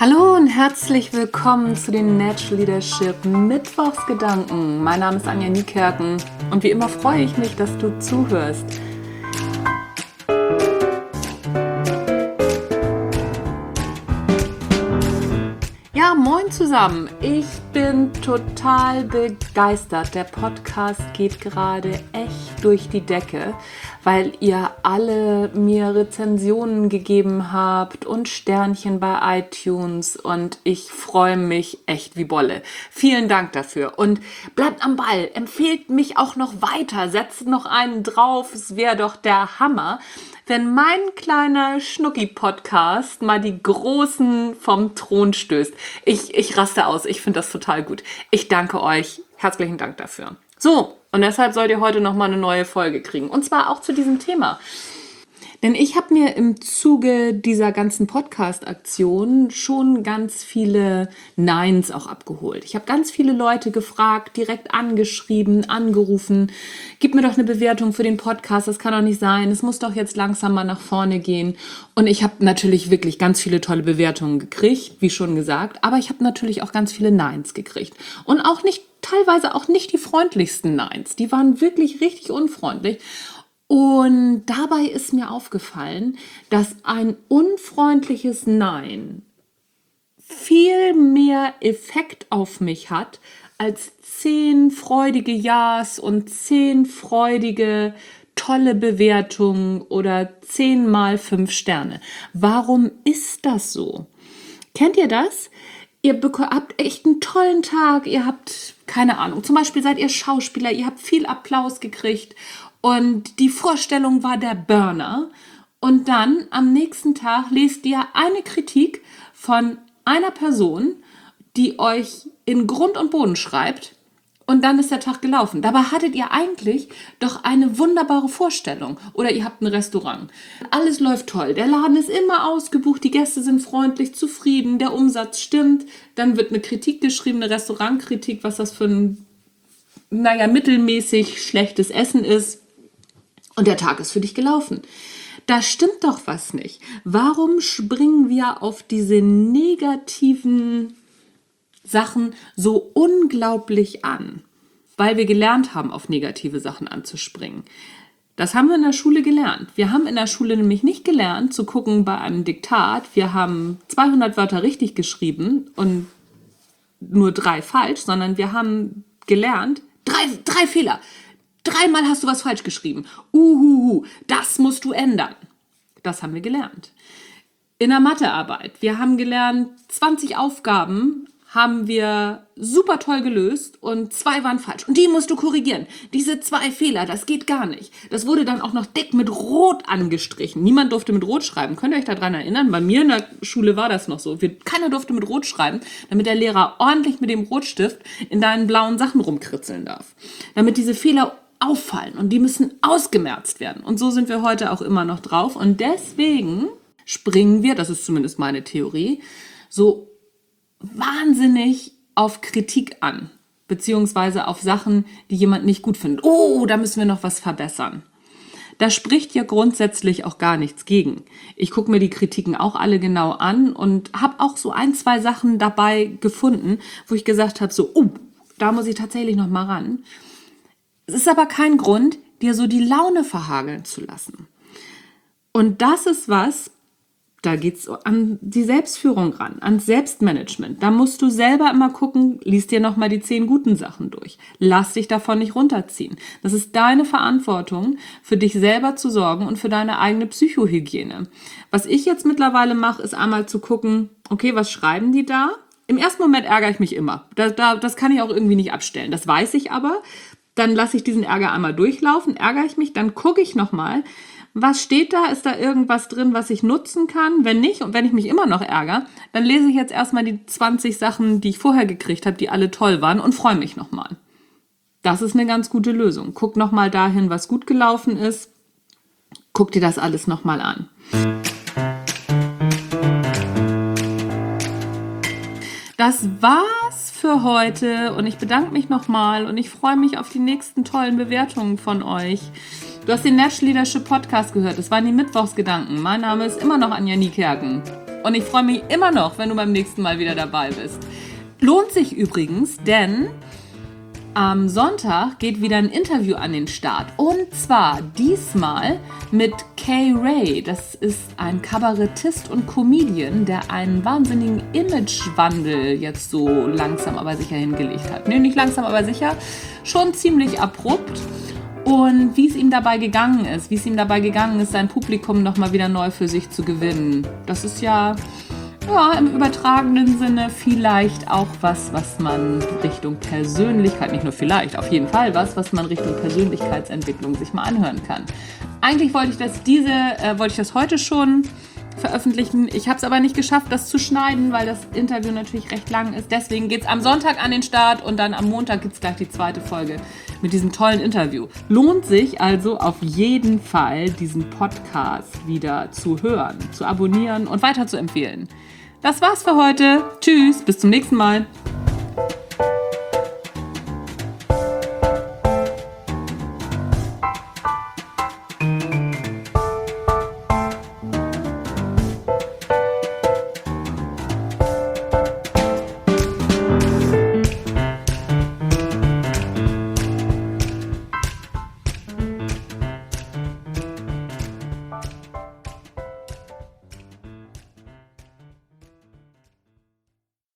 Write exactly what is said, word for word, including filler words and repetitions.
Hallo und herzlich willkommen zu den Natural Leadership Mittwochsgedanken. Mein Name ist Anja Niekerken und wie immer freue ich mich, dass du zuhörst. Ja, moin zusammen. Ich bin total begeistert. Der Podcast geht gerade echt durch die Decke, weil ihr alle mir Rezensionen gegeben habt und Sternchen bei iTunes und ich freue mich echt wie Bolle. Vielen Dank dafür und bleibt am Ball, empfehlt mich auch noch weiter, setzt noch einen drauf, es wäre doch der Hammer, wenn mein kleiner Schnucki-Podcast mal die Großen vom Thron stößt. Ich, ich raste aus, ich finde das total gut. Ich danke euch, herzlichen Dank dafür. So, und deshalb sollt ihr heute nochmal eine neue Folge kriegen. Und zwar auch zu diesem Thema. Denn ich habe mir im Zuge dieser ganzen Podcast-Aktion schon ganz viele Neins auch abgeholt. Ich habe ganz viele Leute gefragt, direkt angeschrieben, angerufen. Gib mir doch eine Bewertung für den Podcast, das kann doch nicht sein. Es muss doch jetzt langsam mal nach vorne gehen. Und ich habe natürlich wirklich ganz viele tolle Bewertungen gekriegt, wie schon gesagt. Aber ich habe natürlich auch ganz viele Neins gekriegt. Und auch nicht, teilweise auch nicht die freundlichsten Neins. Die waren wirklich richtig unfreundlich. Und dabei ist mir aufgefallen, dass ein unfreundliches Nein viel mehr Effekt auf mich hat als zehn freudige Ja's und zehn freudige tolle Bewertungen oder zehn mal fünf Sterne. Warum ist das so? Kennt ihr das? Ihr habt echt einen tollen Tag, ihr habt, keine Ahnung, zum Beispiel seid ihr Schauspieler, ihr habt viel Applaus gekriegt und die Vorstellung war der Burner. Und dann am nächsten Tag lest ihr eine Kritik von einer Person, die euch in Grund und Boden schreibt und dann ist der Tag gelaufen. Dabei hattet ihr eigentlich doch eine wunderbare Vorstellung. Oder ihr habt ein Restaurant. Alles läuft toll. Der Laden ist immer ausgebucht, die Gäste sind freundlich, zufrieden, der Umsatz stimmt. Dann wird eine Kritik geschrieben, eine Restaurantkritik, was das für ein, naja, mittelmäßig schlechtes Essen ist. Und der Tag ist für dich gelaufen. Da stimmt doch was nicht. Warum springen wir auf diese negativen Sachen so unglaublich an? Weil wir gelernt haben, auf negative Sachen anzuspringen. Das haben wir in der Schule gelernt. Wir haben in der Schule nämlich nicht gelernt, zu gucken bei einem Diktat. Wir haben zweihundert Wörter richtig geschrieben und nur drei falsch, sondern wir haben gelernt, drei, drei Fehler. Dreimal hast du was falsch geschrieben. Uhuhu, das musst du ändern. Das haben wir gelernt. In der Mathearbeit, wir haben gelernt, zwanzig Aufgaben haben wir super toll gelöst und zwei waren falsch. Und die musst du korrigieren. Diese zwei Fehler, das geht gar nicht. Das wurde dann auch noch dick mit Rot angestrichen. Niemand durfte mit Rot schreiben. Könnt ihr euch daran erinnern? Bei mir in der Schule war das noch so. Wir, keiner durfte mit Rot schreiben, damit der Lehrer ordentlich mit dem Rotstift in deinen blauen Sachen rumkritzeln darf. Damit diese Fehler auffallen und die müssen ausgemerzt werden. Und so sind wir heute auch immer noch drauf. Und deswegen springen wir, das ist zumindest meine Theorie, so wahnsinnig auf Kritik an, beziehungsweise auf Sachen, die jemand nicht gut findet. Oh, da müssen wir noch was verbessern. Da spricht ja grundsätzlich auch gar nichts gegen. Ich gucke mir die Kritiken auch alle genau an und habe auch so ein, zwei Sachen dabei gefunden, wo ich gesagt habe, so, oh, da muss ich tatsächlich noch mal ran. Es ist aber kein Grund, dir so die Laune verhageln zu lassen. Und das ist was, da geht es an die Selbstführung ran, ans Selbstmanagement. Da musst du selber immer gucken, lies dir nochmal die zehn guten Sachen durch. Lass dich davon nicht runterziehen. Das ist deine Verantwortung, für dich selber zu sorgen und für deine eigene Psychohygiene. Was ich jetzt mittlerweile mache, ist einmal zu gucken, okay, was schreiben die da? Im ersten Moment ärgere ich mich immer. Da, da, das kann ich auch irgendwie nicht abstellen. Das weiß ich aber. Dann lasse ich diesen Ärger einmal durchlaufen, ärgere ich mich, dann gucke ich nochmal, was steht da, ist da irgendwas drin, was ich nutzen kann? Wenn nicht und wenn ich mich immer noch ärgere, dann lese ich jetzt erstmal die zwanzig Sachen, die ich vorher gekriegt habe, die alle toll waren und freue mich nochmal. Das ist eine ganz gute Lösung. Guck nochmal dahin, was gut gelaufen ist, guck dir das alles nochmal an. Das war's für heute und ich bedanke mich nochmal und ich freue mich auf die nächsten tollen Bewertungen von euch. Du hast den Natural Leadership Podcast gehört, das waren die Mittwochsgedanken. Mein Name ist immer noch Anja Niekerken Und ich freue mich immer noch, wenn du beim nächsten Mal wieder dabei bist. Lohnt sich übrigens, denn am Sonntag geht wieder ein Interview an den Start. Und zwar diesmal mit Kay Ray. Das ist ein Kabarettist und Comedian, der einen wahnsinnigen Imagewandel jetzt so langsam aber sicher hingelegt hat. Nee, nicht langsam aber sicher, schon ziemlich abrupt. Und wie es ihm dabei gegangen ist, wie es ihm dabei gegangen ist, sein Publikum nochmal wieder neu für sich zu gewinnen. Das ist ja... Ja, im übertragenen Sinne vielleicht auch was, was man Richtung Persönlichkeit, nicht nur vielleicht, auf jeden Fall was, was man Richtung Persönlichkeitsentwicklung sich mal anhören kann. Eigentlich wollte ich das diese, äh, wollte ich das heute schon veröffentlichen. Ich habe es aber nicht geschafft, das zu schneiden, weil das Interview natürlich recht lang ist. Deswegen geht es am Sonntag an den Start und dann am Montag gibt es gleich die zweite Folge mit diesem tollen Interview. Lohnt sich also auf jeden Fall, diesen Podcast wieder zu hören, zu abonnieren und weiter zu empfehlen. Das war's für heute. Tschüss, bis zum nächsten Mal.